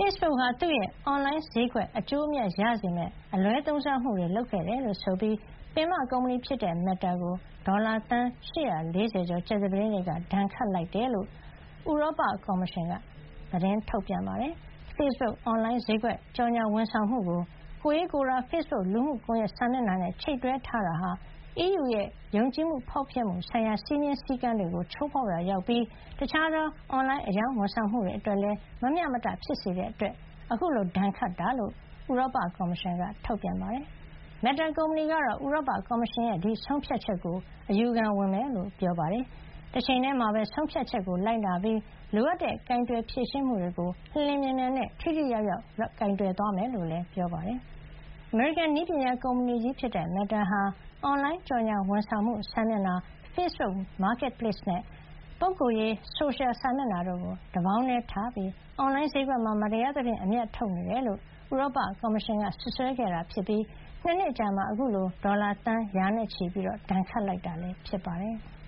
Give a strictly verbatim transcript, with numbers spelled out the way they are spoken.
Facebook ဟာသူ့ရဲ့အွန်လိုင်းဈေးကွက်အကျိုးအမြတ်ရစေမယ့်အလွဲသုံးစားမှုတွေလုပ်ခဲ့တယ်လို့ဆိုပြီးပင်မကုမ္ပဏီဖြစ်တဲ့ Meta ကိုဒေါ်လာသန်း၈၄၀ကျော်ကြာသပတေးနေ့ကဒဏ်ခတ်လိုက်တယ်လို့ဥရောပကော်မရှင်ကသတင်းထုတ်ပြန်ပါတယ်။ Facebook အွန်လိုင်းဈေးကွက်ကြော်ညာဝန်ဆောင်မှုကိုကိုယ်ရေးကိုယ်တာ Facebook လူမှုကွန်ရက်စာမျက်နှာနဲ့ချိတ်တွဲထားတာဟာ အီးယူရဲ့ယုံကြည်မှုဖောက်ဖျက်မှုဆိုင်ရာစည်းမျဉ်းစည်းကမ်းတွေကိုချိုးဖောက်ရာရောက်ပြီးတခြားသောအွန်လိုင်းအရောင်းဝန်ဆောင်မှုတွေအတွက်လည်းမမျှမတဖြစ်စေတဲ့အတွက်အခုလိုဒဏ်ခတ်တာလို့ဥရောပကော်မရှင်ကထုတ်ပြန်ပါတယ်။ Meta ကုမ္ပဏီကတော့ဥရောပကော်မရှင်ရဲ့ဒီဆုံးဖြတ်ချက်ကိုအယူခံဝင်မယ်လို့ပြောပါတယ်။တချိန်တည်းမှာပဲဆုံးဖြတ်ချက်ကိုလိုက်နာပြီးလိုအပ်တဲ့ကိုင်တွယ်ဖြေရှင်းမှုတွေကိုလျင်လျင်မြန်မြန်နဲ့ထိထိရောက်ရောက်ကိုင်တွယ်သွားမယ်လို့လည်းပြောပါတယ်။ အမေရိကန်နည်းပညာကုမ္ပဏီကြီးဖြစ်တဲ့ Meta ဟာအွန်လိုင်းကြော်ညာဝန်ဆောင်မှုစာမျက်နှာ Facebook Marketplace နဲ့ပုဂ္ဂိုလ်ရေးဆိုရှယ်စာမျက်နှာတို့ကိုတပေါင်းတည်းထားပြီးအွန်လိုင်းဈေးကွက်မှာမတရားသဖြင့်အမြတ်ထုတ်နေတယ်လို့ဥရောပကော်မရှင်ကစွပ်စွဲခဲ့တာဖြစ်ပြီးနှစ်နှစ်အကြာမှာအခုလိုဒေါ်လာသန်းရာနဲ့ချီဒဏ်ခတ်လိုက်တာဖြစ်ပါတယ်။